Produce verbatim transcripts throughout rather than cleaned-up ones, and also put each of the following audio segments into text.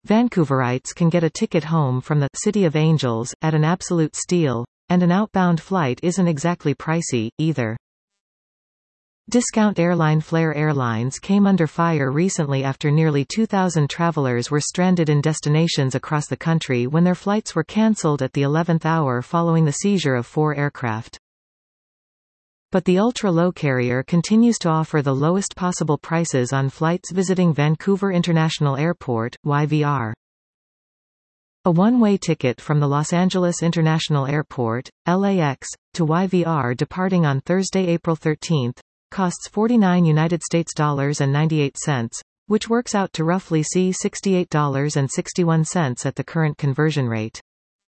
Vancouverites can get a ticket home from the City of Angels at an absolute steal, and an outbound flight isn't exactly pricey, either. Discount airline Flair Airlines came under fire recently after nearly two thousand travelers were stranded in destinations across the country when their flights were cancelled at the eleventh hour following the seizure of four aircraft. But the ultra-low carrier continues to offer the lowest possible prices on flights visiting Vancouver International Airport, Y V R. A one-way ticket from the Los Angeles International Airport, L A X, to Y V R departing on Thursday, April thirteenth, costs forty-nine United States dollars and ninety-eight cents, which works out to roughly sixty-eight dollars and sixty-one cents at the current conversion rate.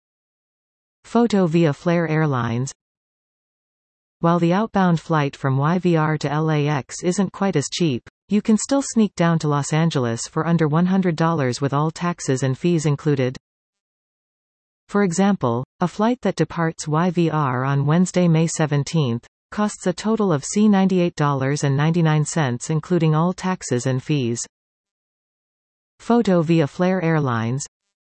Photo via Flair Airlines. While the outbound flight from Y V R to L A X isn't quite as cheap, you can still sneak down to Los Angeles for under one hundred dollars with all taxes and fees included. For example, a flight that departs Y V R on Wednesday, May seventeenth, costs a total of ninety-eight dollars and ninety-nine cents including all taxes and fees. Photo via Flair Airlines.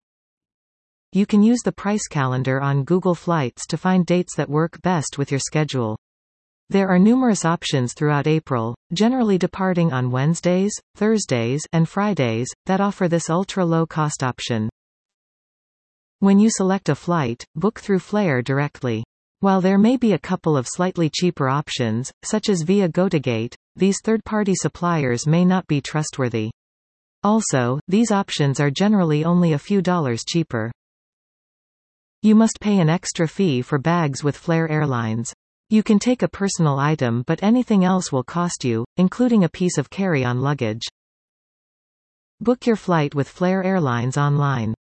You can use the price calendar on Google Flights to find dates that work best with your schedule. There are numerous options throughout April, generally departing on Wednesdays, Thursdays, and Fridays, that offer this ultra-low-cost option. When you select a flight, book through Flair directly. While there may be a couple of slightly cheaper options, such as via GoTogate, these third-party suppliers may not be trustworthy. Also, these options are generally only a few dollars cheaper. You must pay an extra fee for bags with Flair Airlines. You can take a personal item, but anything else will cost you, including a piece of carry-on luggage. Book your flight with Flair Airlines online.